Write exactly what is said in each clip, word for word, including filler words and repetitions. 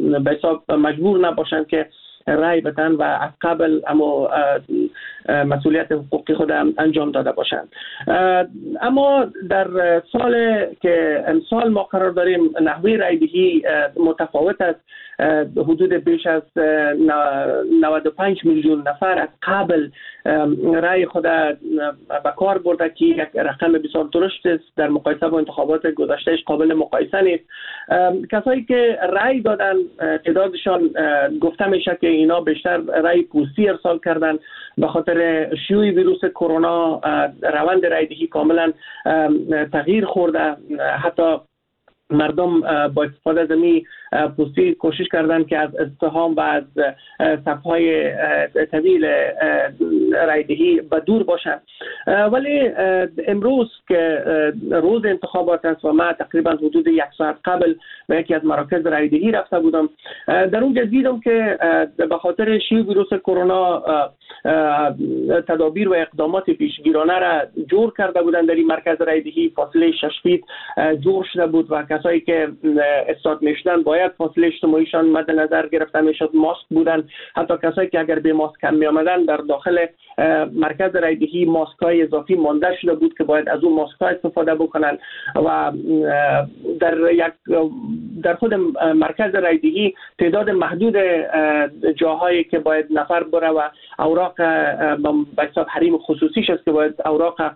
به حساب مجبور نباشند که رای بدن و از قبل اما مسئولیت حقوقی خود انجام داده باشند. اما در سال که امسال ما قرار داریم نحوه رای دهی متفاوت است. حدود بیش از نود و پنج میلیون نفر از قبل رای خود به کار برده که یک رقم بسیار درشت است، در مقایسه با انتخابات گذشتهش قابل مقایسه نیست. کسایی که رای دادن تعدادشان گفته میشه که اینا بیشتر رای پوستی ارسال کردن به خاطر شیوع ویروس کرونا. روند رای دهی کاملا تغییر خورده. حتی مردم با استفاده از می پوستی کوشش کردن که از ازدحام و از صفهای طویل رایدهی به دور باشند. ولی امروز که روز انتخابات است و من تقریبا حدود یک ساعت قبل به یکی از مراکز رایدهی رفته بودم، در اونجا دیدم که به خاطر شیوع ویروس کرونا تدابیر و اقدامات پیشگیرانه را جور کرده بودند. در این مرکز رایدهی فاصله شش فیت جور شده بود و کسایی که استاد میشدن باید فاصله اجتماعیشان مد نظر گرفته میشد، ماسک بودن. حتی کسایی که اگر به ماسک هم می آمدن در داخل مرکز رایدهی ماسک های اضافی مانده شده بود که باید از اون ماسک ها استفاده بکنن و در یک در خود مرکز رایدهی تعداد محدود جاهایی که باید نفر بره و اوراق به حساب حریم خصوصیش است که باید اوراق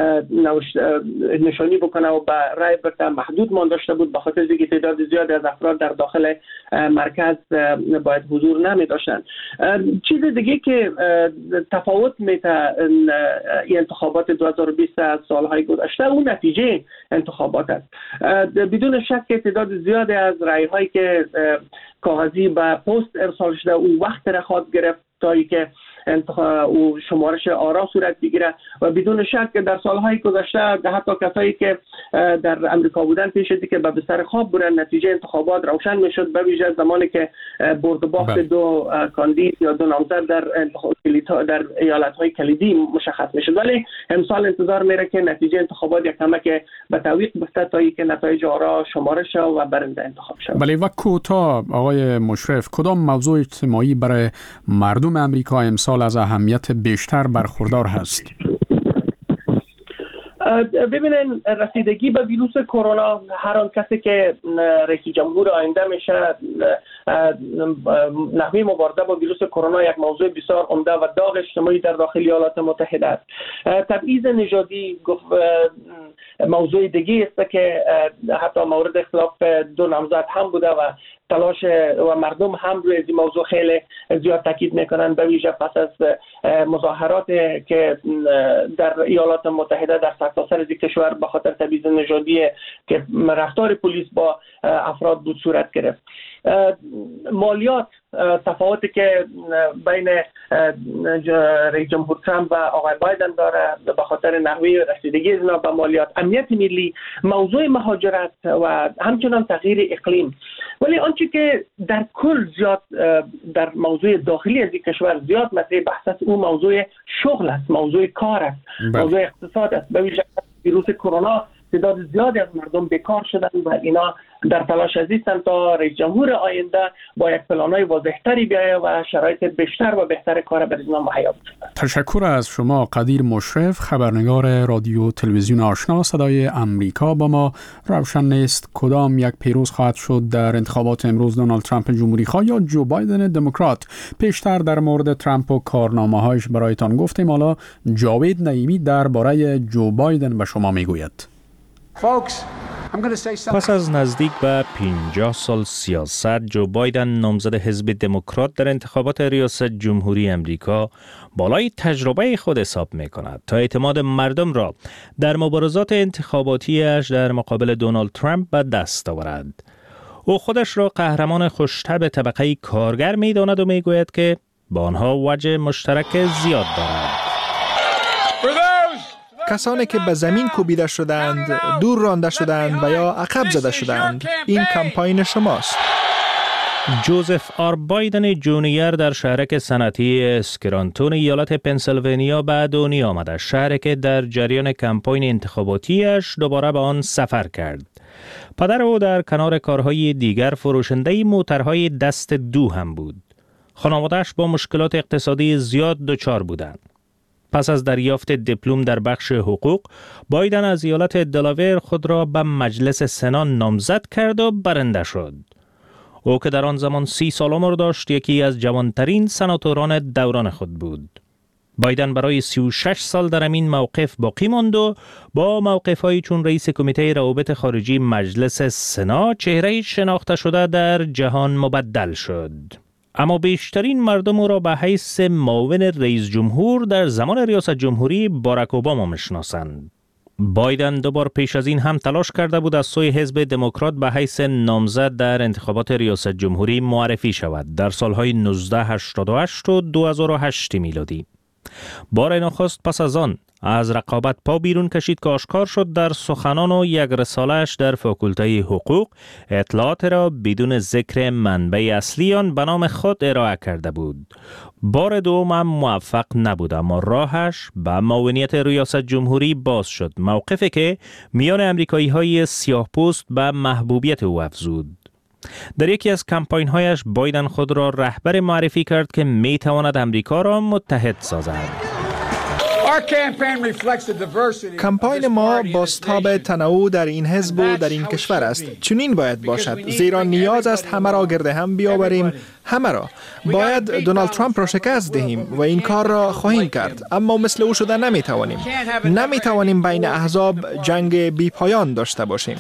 نشانی بکنه و به رای برده محدود مان داشته بود، به خاطر اینکه تعداد زیادی از افراد در داخل مرکز باید حضور نمی داشتند. چیز دیگه که تفاوت میته این انتخابات دو هزار و بیست از سالهای گذشته اون نتیجه انتخابات است. بدون شک تعداد زیادی از رای هایی که کاغذی به پست ارسال شده اون وقت را خواهد گرفت تا اینکه او شمارش آرا صورت بگیره و بدون شک در سالهای گذشته حتی کسایی که در امریکا بودن پیش از که به بستر خواب بودن نتیجه انتخابات روشن میشد، به ویژه زمانی که برد و باخت دو کاندید یا دو نامزد در در ایالت‌های کلیدی مشخص میشد. ولی امسال انتظار میره که نتیجه انتخابات یک کمک به تعویق بسته تا اینکه نتایج آرا شمارش و برنده انتخاب شود. بله و کوتاه آقای مشرف، کدام موضوع اجتماعی برای مردم امریکا امسال از اهمیت بیشتر برخوردار هست؟ ببینین، رسیدگی به ویروس کرونا هر آن کسی که رئیس جمهور آینده میشه نحوه مبارزه با ویروس کرونا یک موضوع بسیار عمده و داغ اجتماعی در داخل ایالات متحده است. تبعیض نژادی موضوع دیگه است که حتی مورد اختلاف دو نامزد هم بوده و تلاش و مردم هم روی این موضوع خیلی زیاد تاکید میکنن، به ویژه پس از مظاهرات که در ایالات متحده در سرتاسر کشور به خاطر تبعیض نژادی که رفتار پلیس با افراد بود صورت گرفت. مالیات، تفاوتی که بین رئیس جمهور ترامپ و آقای بایدن داره به خاطر نحوه رسیدگی اونا به مالیات، امنیت ملی، موضوع مهاجرت و همچنان تغییر اقلیم. ولی آنچه که در کل زیاد در موضوع داخلی از این کشور زیاد مطرح بحث است، اون موضوع شغل است، موضوع کار است، موضوع اقتصاد است. به ویژه ویروس کرونا تعداد زیادی از مردم بیکار شدن و اینا در تلاش هستند تا رئیس جمهور آینده با یک پلان‌های واضح‌تری بیاید و شرایط بیشتر و بهتر کار برای اینا مهیا باشد. تشکر از شما قدیر مشرف، خبرنگار رادیو تلویزیون آشنا صدای امریکا. با ما روشن نیست کدام یک پیروز خواهد شد در انتخابات امروز، دونالد ترامپ جمهوری خواه یا جو بایدن دموکرات. پیشتر در مورد ترامپ و کارنامه‌هایش برایتان گفتیم، حالا جاوید نعیمی درباره جو بایدن به شما میگوید. پس از نزدیک به پنجاه سال سیاست، جو بایدن نامزد حزب دموکرات در انتخابات ریاست جمهوری امریکا بالای تجربه خود حساب می کند تا اعتماد مردم را در مبارزات انتخاباتیش در مقابل دونالد ترامپ به دست آورد. او خودش را قهرمان خوش‌طبع طبقه کارگر می داند و می گوید که با آنها وجه مشترک زیاد دارد. کسانی که به زمین کوبیده شدند، دور رانده شدند و یا عقب زده شدند، این کمپاین شماست. جوزف آر بایدن جونیور در شهرک صنعتی اسکرانتون ایالت پنسیلوانیا به دنیا آمده، شهری که در جریان کمپاین انتخاباتیش دوباره به آن سفر کرد. پدر او در کنار کارهای دیگر فروشنده موترهای دست دو هم بود. خانواده‌اش با مشکلات اقتصادی زیاد دچار بودند. پس از دریافت دیپلم در بخش حقوق، بایدن از ایالت دلاویر خود را به مجلس سنا نامزد کرد و برنده شد. او که در آن زمان سی سال عمر داشت، یکی از جوانترین سناتوران دوران خود بود. بایدن برای سی و شش سال در این موقف باقی ماند و با موقف‌هایی چون رئیس کمیته روابط خارجی مجلس سنا چهره‌ای شناخته شده در جهان مبدل شد. اما بیشترین مردم او را به حیث معاون رئیس جمهور در زمان ریاست جمهوری باراک اوباما میشناسند. بایدن دوبار پیش از این هم تلاش کرده بود از سوی حزب دموکرات به حیث نامزد در انتخابات ریاست جمهوری معرفی شود در سالهای نوزده هشتاد و هشت و دو هزار و هشت میلادی. بار نخست پس از آن از رقابت پا بیرون کشید که آشکار شد در سخنان و یک رساله‌اش در فاکولته حقوق اطلاعات را بدون ذکر منبع اصلی آن به نام خود ارائه کرده بود. بار دوم هم موفق نبود، اما راهش به معاونیت ریاست جمهوری باز شد، موقفی که میان امریکایی‌های سیاه‌پوست به محبوبیت او افزود. در یکی از کمپاین‌هایش بایدن خود را رهبر معرفی کرد که می‌تواند امریکا را متحد سازد. کمپاین ما بازتاب تنوع در این حزب و در این کشور است. چنین باید باشد، زیرا نیاز است همه را گرد هم بیاوریم. همه را باید دونالد ترامپ را شکست دهیم و این کار را خواهیم کرد، اما مثل او شده نمیتوانیم. نمیتوانیم بین احزاب جنگ بی پایان داشته باشیم.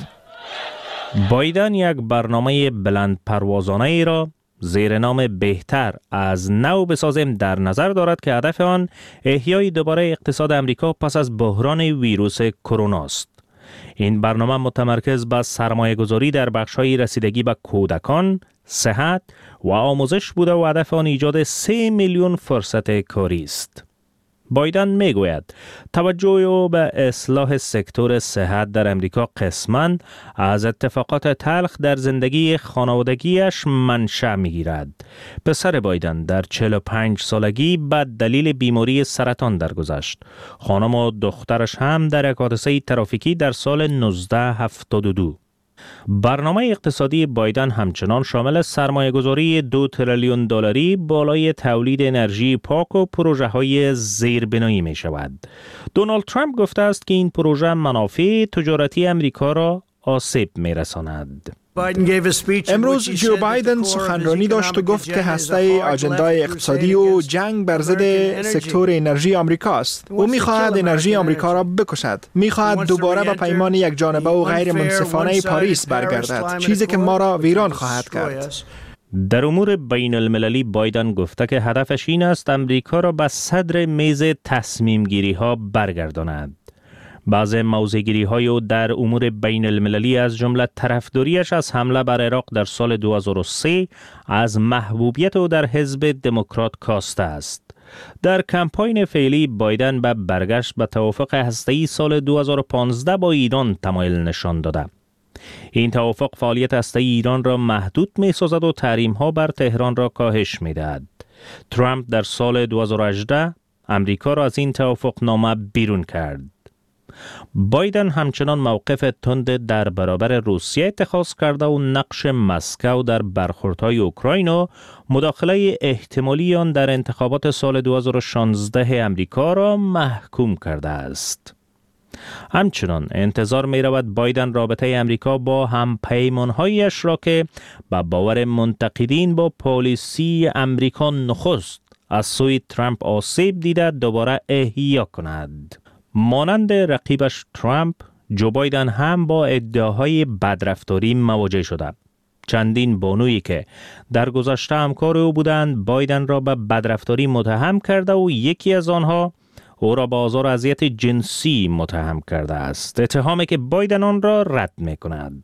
بایدن یک برنامه بلند پروازانه ای را زیر نام بهتر از نو بسازیم در نظر دارد که هدف آن احیای دوباره اقتصاد امریکا پس از بحران ویروس کرونا است. این برنامه متمرکز بر سرمایه گذاری در بخش‌های رسیدگی به کودکان، صحت و آموزش بوده و هدف آن ایجاد سه میلیون فرصت کاری است. بایدن میگوید توجه او به اصلاح سکتور صحت در امریکا قسماً از اتفاقات تلخ در زندگی خانوادگیش منشأ میگیرد. پسر بایدن در چهل و پنج سالگی به دلیل بیماری سرطان درگذشت. خانم و دخترش هم در یک حادثه ترافیکی در سال نوزده هفتاد و دو. برنامه اقتصادی بایدن همچنان شامل سرمایه‌گذاری دو تریلیون دلاری بالای تولید انرژی پاک و پروژه های زیربنایی می شود. دونالد ترامپ گفته است که این پروژه منافع تجارتی امریکا را آسیب می رساند. امروز جو بایدن سخنرانی داشت و گفت که هسته آجندای اقتصادی و جنگ بر ضد سکتور انرژی آمریکا است. او می‌خواهد انرژی آمریکا را بکشد. می‌خواهد دوباره به پیمان یک جانبه و غیر منصفانه پاریس برگردد، چیزی که ما را ویران خواهد کرد. در امور بین المللی بایدن گفته که هدفش این است امریکا را به صدر میز تصمیم گیری ها برگرداند. بعض موضع‌گیری های او در امور بین المللی از جمله طرفداریش از حمله بر عراق در سال دو هزار و سه از محبوبیت او در حزب دموکرات کاسته است. در کمپاین فعلی بایدن به برگشت به توافق هسته‌ای سال دو هزار و پانزده با ایران تمایل نشان داده. این توافق فعالیت هسته‌ای ایران را محدود می‌سازد و تحریم‌ها بر تهران را کاهش می‌دهد. ترامپ در سال دو هزار و هجده امریکا را از این توافق نامه بیرون کرد. بایدن همچنان موقف تند در برابر روسیه اتخاذ کرده و نقش مسکو در برخوردهای اوکراین و مداخله احتمالی آن در انتخابات سال دو هزار و شانزده امریکا را محکوم کرده است. همچنان انتظار می رود بایدن رابطه امریکا با هم پیمانهایش را که به باور منتقدین با پالیسی امریکا نخست از سوی ترامپ آسیب دیده دوباره احیا کند. مانند رقیبش ترامپ، جو بایدن هم با ادعاهای بدرفتاری مواجه شده. چندین بانویی که در گذشته همکار او بودند بایدن را به بدرفتاری متهم کرده و یکی از آنها او را به آزار و اذیت جنسی متهم کرده است، اتهامی که بایدن آن را رد می‌کند.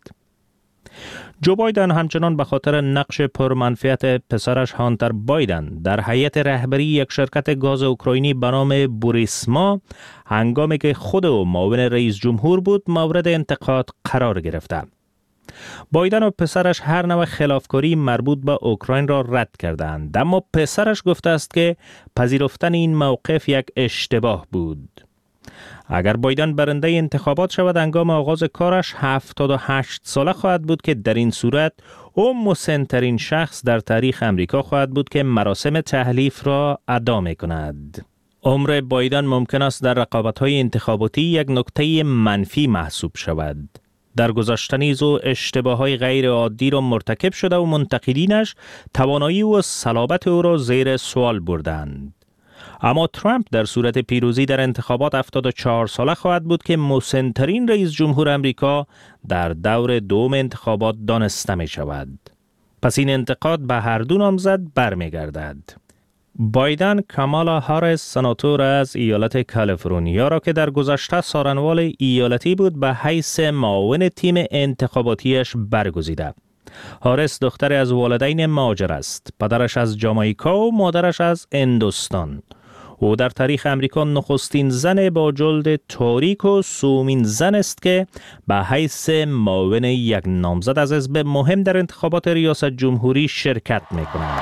جو بایدن همچنان به خاطر نقش پرمنفعت پسرش هانتر بایدن در هیئت رهبری یک شرکت گاز اوکراینی به نام بوریسما هنگامی که خود او معاون رئیس جمهور بود مورد انتقاد قرار گرفته. بایدن و پسرش هر نوع خلافکاری مربوط به اوکراین را رد کردند، اما پسرش گفته است که پذیرفتن این موقف یک اشتباه بود. اگر بایدن برنده انتخابات شود، هنگام آغاز کارش هفتاد و هشت ساله خواهد بود که در این صورت او مسن‌ترین شخص در تاریخ امریکا خواهد بود که مراسم تحلیف را ادا می کند. عمر بایدن ممکن است در رقابت‌های انتخاباتی یک نکته منفی محسوب شود. در گذشته نیز او اشتباه‌های غیر عادی را مرتکب شده و منتقدینش توانایی و صلابت او را زیر سوال بردند. اما ترامپ در صورت پیروزی در انتخابات هفتاد و چهار ساله خواهد بود که مسن‌ترین رئیس جمهور امریکا در دور دوم انتخابات دانسته می شود. پس این انتقاد به هر دو نامزد برمیگردد. بایدن کامالا هاریس سناتور از ایالت کالیفرنیا را که در گذشته سارنوال ایالتی بود به حیث معاون تیم انتخاباتیش برگزیده. هاریس دختر از والدین مهاجر است. پدرش از جامائیکا و مادرش از هندوستان. او در تاریخ امریکا نخستین زن با جلد تاریک و سومین زن است که به حیث معاون یک نامزد از حزب مهم در انتخابات ریاست جمهوری شرکت می‌کند.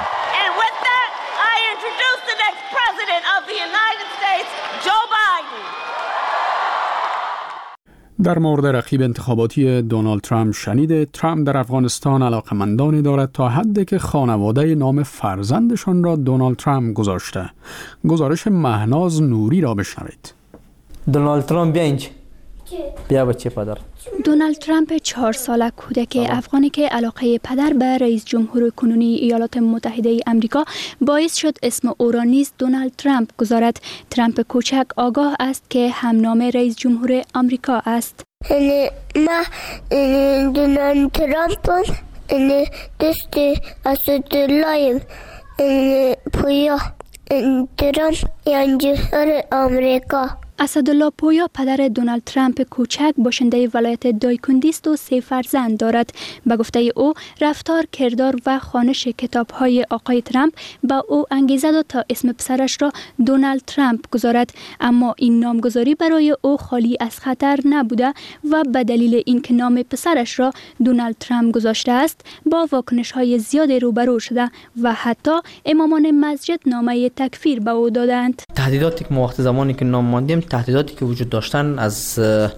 در مورد رقیب انتخاباتی دونالد ترامپ شنیده، ترامپ در افغانستان علاقمندانی دارد تا حدی که خانواده نام فرزندشان را دونالد ترامپ گذاشته. گزارش مهناز نوری را بشنوید. دونالد ترامپ بیا اینجا. بیا بچه پدر. دونالد ترامپ چهار ساله کودک افغانی که علاقه پدر به رئیس جمهور کنونی ایالات متحده امریکا باعث شد اسم او را نیز دونالد ترامپ گذارد. ترامپ کوچک آگاه است که هم نام رئیس جمهور آمریکا است. ما دونالد ترامپ دست اسدالله پویا ترامپ جمهور آمریکا. اسدالله پویا پدر دونالد ترامپ کوچک باشنده ولایت دایکندی است و سه فرزند دارد. به گفته او رفتار، کردار و خوانش کتاب‌های آقای ترامپ به او انگیزه داد تا اسم پسرش را دونالد ترامپ گذارد، اما این نامگذاری برای او خالی از خطر نبوده و به دلیل اینکه نام پسرش را دونالد ترامپ گذاشته است با واکنش‌های زیاد روبرو شده و حتی امامان مسجد نامه تکفیر به او دادند. تهدیداتی که ما وقت زمانی که نام ماندیم، تهدیداتی که وجود داشتن از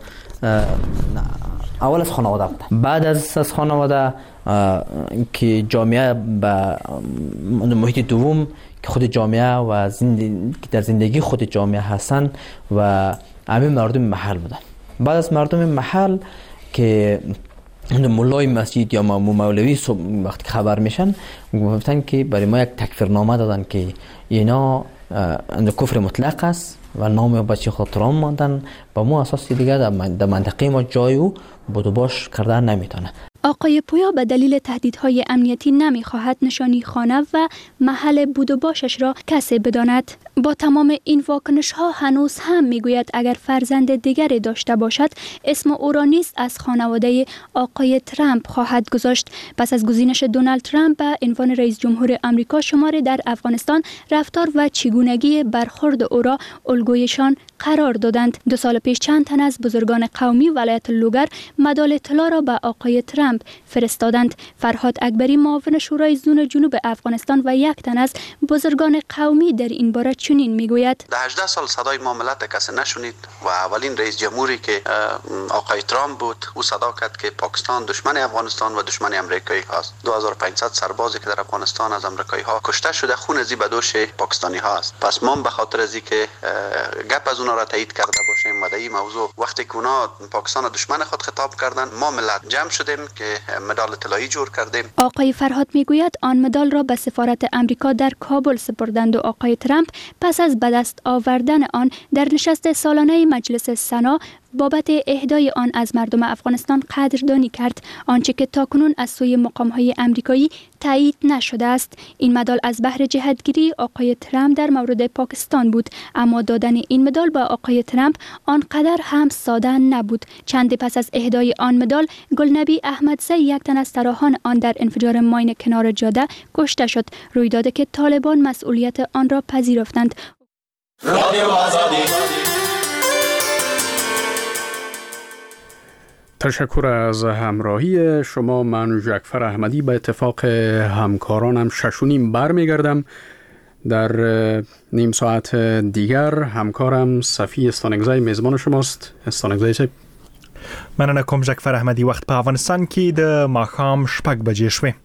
اول از خانواده بود. بعد از از خانواده که جامعه به محیط دوم که خود جامعه و زندگی در زندگی خود جامعه هستن و همه مردم محل بودن. بعد از مردم محل که مولای مسجد یا مولوی وقتی خبر میشن گفتن که برای ما یک تکفیرنامه دادن که اینا کفر مطلق است و نام بچه خود ترامپ ماندن. با ما اساسی دیگه در منطقه ما جای او بود و باش کردن نمیتونه. آقای پویا به دلیل تهدیدهای امنیتی نمیخواهد نشانی خانه و محل بود و باشش را کسی بداند. با تمام این واکنش ها هنوز هم میگوید اگر فرزند دیگری داشته باشد اسم او را نیز از خانواده آقای ترامپ خواهد گذاشت. پس از گزینش دونالد ترامپ به عنوان رئیس جمهور آمریکا شماری در افغانستان رفتار و چگونگی برخورد او را الگویشان قرار دادند. دو سال پیش چند تن از بزرگان قومی ولایت لوگر مدال طلا را به آقای ترامپ فرستادند. فرهاد اکبری معاون شورای زون جنوب افغانستان و یک تن از بزرگان قومی در این باره چنین میگوید: ده هجده سال صدای ما ملت کسی نشنید و اولین رئیس جمهوری که آقای ترامپ بود او صدا کرد که پاکستان دشمن افغانستان و دشمن امریکایی هست. دو هزار و پانصد سربازی که در افغانستان از امریکایی ها کشته شده خون زی به دوش پاکستانی ها است. پس ما به خاطر از اینکه گپ از اونا را تایید کرده باشیم و در این موضوع وقتی که اونا پاکستان دشمن خود خطاب کردند ما ملت جمع شدیم که مدال طلایی جور کردیم. آقای فرهاد میگوید آن مدال را به سفارت امریکا در کابل سپردند و آقای ترامپ پس از به دست آوردن آن در نشست سالانه مجلس سنا بابت اهدای آن از مردم افغانستان قدردانی کرد، آنچه که تاکنون از سوی مقام‌های امریکایی تایید نشده است. این مدال از بهر جهتگیری آقای ترامپ در مورد پاکستان بود، اما دادن این مدال به آقای ترامپ آنقدر هم ساده نبود. چند پس از اهدای آن مدال گلنبی احمدزی یک تن از طراحان آن در انفجار ماین کنار جاده کشته شد، رویدادی که طالبان مسئولیت آن را پذیرفتند. تشکر از همراهی شما. من جعفر احمدی به اتفاق همکارانم ششونیم برمیگردم. در نیم ساعت دیگر همکارم صفی استانگزای میزبان شماست. استانگزای صاحب. مننه کوم جعفر احمدی. وخت په افغانستان کې د ماښام شپږ بجې شوې.